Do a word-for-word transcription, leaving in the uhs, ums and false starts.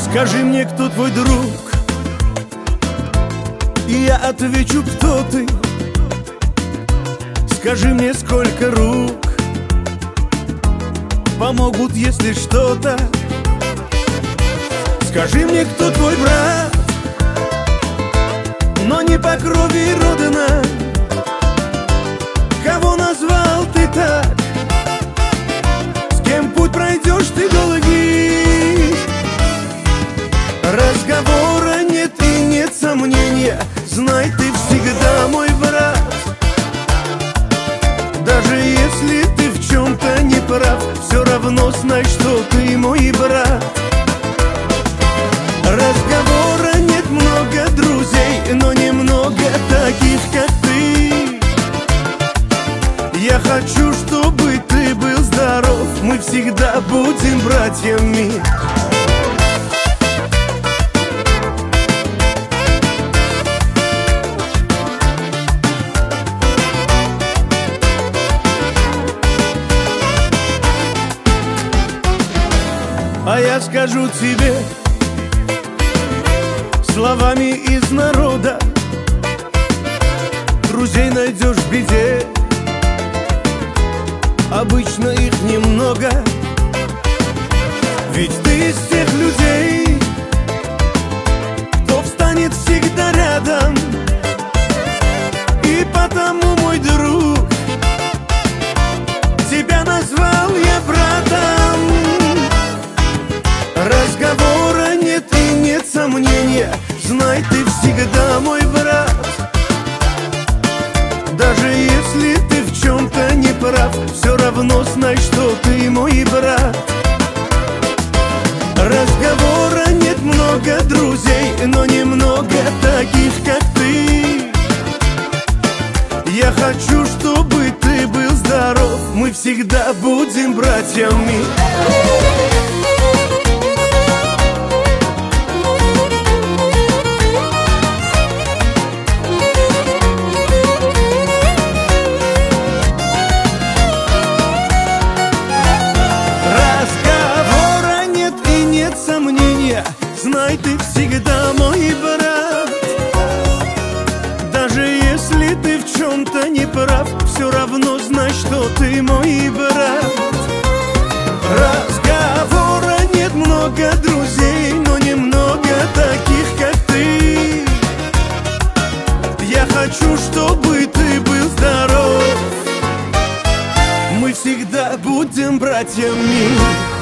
Скажи мне, кто твой друг, и я отвечу, кто ты. Скажи мне, сколько рук помогут, если что-то. Скажи мне, кто твой брат, но не по крови родина. Кого назвал ты так? С кем путь пройдешь ты долгий? Разговора нет и нет сомнения. Знай, ты всегда мой брат. Даже если ты в чем-то не прав, все равно знай, что ты мой брат. Разговора нет, много друзей, но немного таких, как ты. Я хочу, чтобы ты был здоров. Мы всегда будем братьями. А я скажу тебе словами из народа: друзей найдешь в беде, обычно их немного. Ведь ты из тех людей, кто встанет всегда рядом. И потому, мой друг, тебя назвал я братом. Разговора нет и нет сомнения. Знай, ты всегда мой брат. Даже если ты в чем-то не прав, все равно знай, что ты мой брат. Разговора нет, много друзей, но немного таких, как ты. Я хочу, чтобы ты был здоров. Мы всегда будем братьями. Знай, ты всегда мой брат. Даже если ты в чем-то не прав, все равно знай, что ты мой брат. Разговора нет, много друзей, но немного таких, как ты. Я хочу, чтобы ты был здоров. Мы всегда будем братьями.